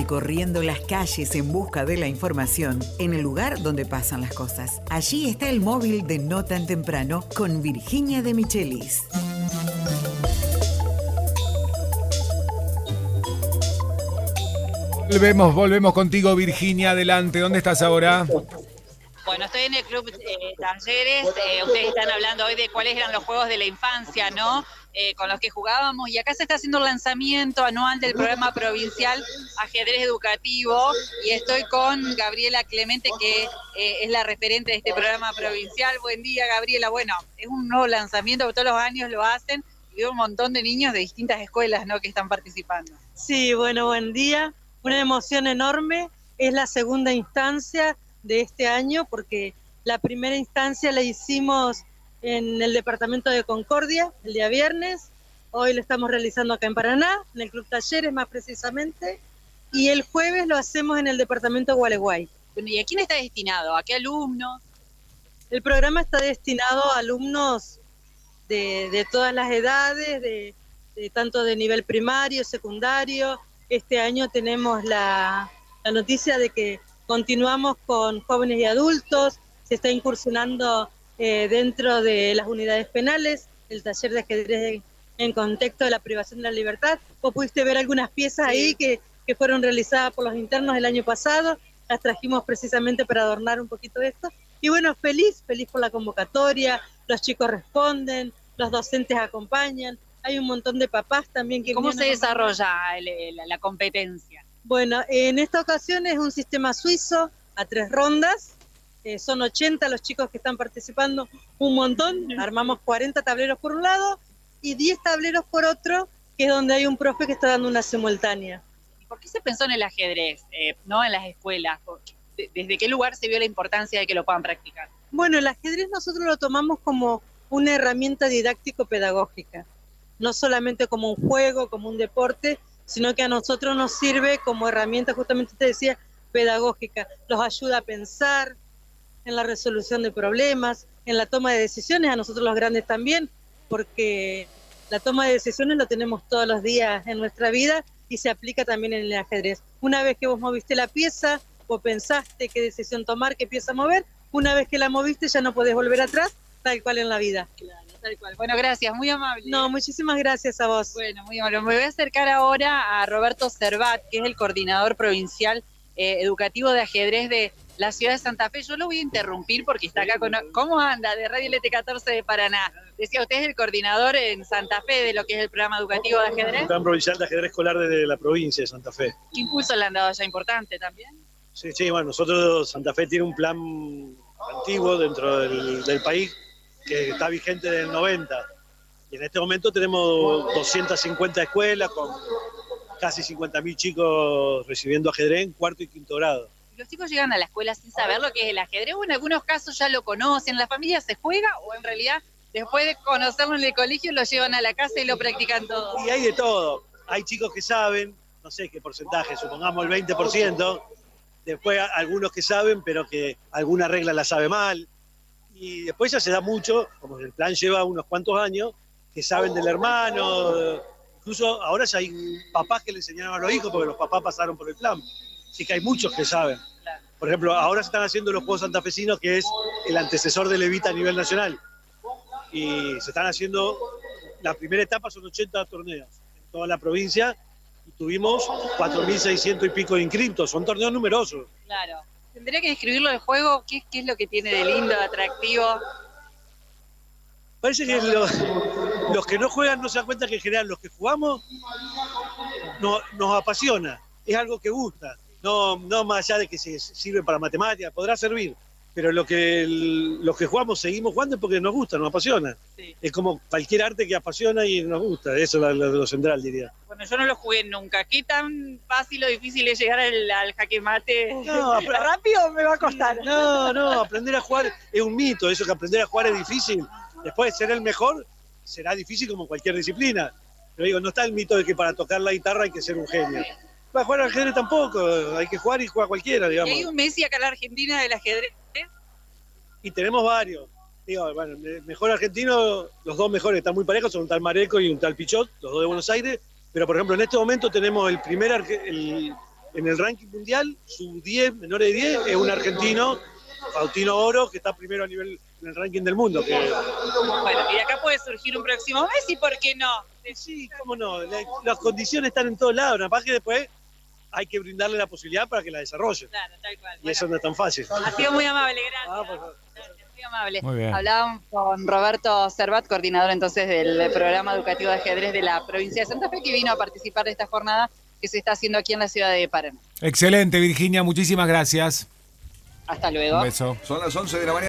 recorriendo las calles en busca de la información en el lugar donde pasan las cosas. Allí está el móvil de No Tan Temprano con Virginia de Michelis. Volvemos contigo, Virginia. Adelante, ¿dónde estás ahora? Bueno, estoy en el Club Talleres. Ustedes están hablando hoy de cuáles eran los juegos de la infancia, ¿no? Con los que jugábamos. Y acá se está haciendo el lanzamiento anual del programa provincial Ajedrez Educativo. Y estoy con Gabriela Clemente, que es la referente de este programa provincial. Buen día, Gabriela. Bueno, es un nuevo lanzamiento que todos los años lo hacen. Y veo un montón de niños de distintas escuelas, ¿no?, que están participando. Sí, bueno, buen día. Una emoción enorme. Es la segunda instancia de este año, porque la primera instancia la hicimos en el departamento de Concordia el día viernes. Hoy lo estamos realizando acá en Paraná, en el Club Talleres más precisamente, y el jueves lo hacemos en el departamento de Gualeguay. Bueno, ¿y a quién está destinado? ¿A qué alumnos? El programa está destinado a alumnos de todas las edades, de tanto de nivel primario, secundario. Este año tenemos la noticia de que continuamos con jóvenes y adultos. Se está incursionando dentro de las unidades penales, el taller de ajedrez en contexto de la privación de la libertad. Vos pudiste ver algunas piezas ahí que fueron realizadas por los internos el año pasado. Las trajimos precisamente para adornar un poquito esto. Y bueno, feliz por la convocatoria. Los chicos responden, los docentes acompañan. Hay un montón de papás también que... ¿Cómo se desarrolla la competencia? Bueno, en esta ocasión es un sistema suizo a 3 rondas. Son 80 los chicos que están participando, un montón. Armamos 40 tableros por un lado y 10 tableros por otro, que es donde hay un profe que está dando una simultánea. ¿Y por qué se pensó en el ajedrez, no en las escuelas? ¿Desde qué lugar se vio la importancia de que lo puedan practicar? Bueno, el ajedrez nosotros lo tomamos como una herramienta didáctico-pedagógica. No solamente como un juego, como un deporte, sino que a nosotros nos sirve como herramienta, justamente te decía, pedagógica. Los ayuda a pensar en la resolución de problemas, en la toma de decisiones, a nosotros los grandes también, porque la toma de decisiones lo tenemos todos los días en nuestra vida y se aplica también en el ajedrez. Una vez que vos moviste la pieza, vos pensaste qué decisión tomar, qué pieza mover, una vez que la moviste ya no podés volver atrás, tal cual en la vida. Claro. Tal cual. Bueno, gracias, muy amable. No, muchísimas gracias a vos. Bueno, muy amable. Me voy a acercar ahora a Roberto Cervat, que es el coordinador provincial educativo de ajedrez de la ciudad de Santa Fe. Yo lo voy a interrumpir porque está acá con... ¿Cómo anda? De Radio LT14 de Paraná. Decía, usted es el coordinador en Santa Fe de lo que es el programa educativo de ajedrez. El plan provincial de ajedrez escolar de la provincia de Santa Fe. ¿Qué impulso le han dado ya importante también? Sí, bueno, nosotros, Santa Fe tiene un plan antiguo dentro del país, que está vigente desde el 90. Y en este momento tenemos 250 escuelas con casi 50.000 chicos recibiendo ajedrez en cuarto y quinto grado. ¿Los chicos llegan a la escuela sin saber lo que es el ajedrez? O en algunos casos ya lo conocen, ¿la familia se juega o en realidad después de conocerlo en el colegio lo llevan a la casa y lo practican todo? Y hay de todo. Hay chicos que saben, no sé qué porcentaje, supongamos el 20%, después algunos que saben pero que alguna regla la sabe mal. Y después ya se da mucho, como el plan lleva unos cuantos años, que saben del hermano. Incluso ahora ya hay papás que le enseñaron a los hijos porque los papás pasaron por el plan. Así que hay muchos que saben. Por ejemplo, ahora se están haciendo los Juegos Santafesinos, que es el antecesor de Levita a nivel nacional. Y se están haciendo, la primera etapa son 80 torneos en toda la provincia y tuvimos 4.600 y pico de inscriptos. Son torneos numerosos. Claro. ¿Tendría que describirlo del juego? ¿Qué es lo que tiene de lindo, de atractivo? Parece que los que no juegan no se dan cuenta que en general los que jugamos nos apasiona, es algo que gusta, no más allá de que se sirve para matemáticas, podrá servir, pero los que jugamos seguimos jugando es porque nos gusta, nos apasiona. Sí. Es como cualquier arte que apasiona y nos gusta, eso es lo central, diría. Bueno, yo no lo jugué nunca. ¿Qué tan fácil o difícil es llegar al jaque mate? No, ¿Rápido me va a costar? No, aprender a jugar es un mito, eso que aprender a jugar es difícil. Después de ser el mejor, será difícil como cualquier disciplina. Pero digo, no está el mito de que para tocar la guitarra hay que ser un genio. Para jugar al ajedrez tampoco, hay que jugar y juega cualquiera, digamos. ¿Y hay un Messi acá en la Argentina del ajedrez? Y tenemos varios. Digo, bueno, el mejor argentino, los dos mejores están muy parejos, son un tal Mareco y un tal Pichot, los dos de Buenos Aires. Pero, por ejemplo, en este momento tenemos el En el ranking mundial, sub 10, menores de 10, es un argentino, Faustino Oro, que está primero a nivel en el ranking del mundo. Bueno, y de acá puede surgir un próximo Messi, ¿por qué no? Sí, cómo no, las condiciones están en todos lados, nada más que después hay que brindarle la posibilidad para que la desarrolle. Claro, tal cual. Y eso no es tan fácil. Ha sido muy amable, gracias. Por favor. Muy amable. Muy bien. Hablábamos con Roberto Servat, coordinador entonces del programa educativo de ajedrez de la provincia de Santa Fe, que vino a participar de esta jornada que se está haciendo aquí en la ciudad de Paraná. Excelente, Virginia, muchísimas gracias. Hasta luego. Un beso. Son las 11 de la mañana.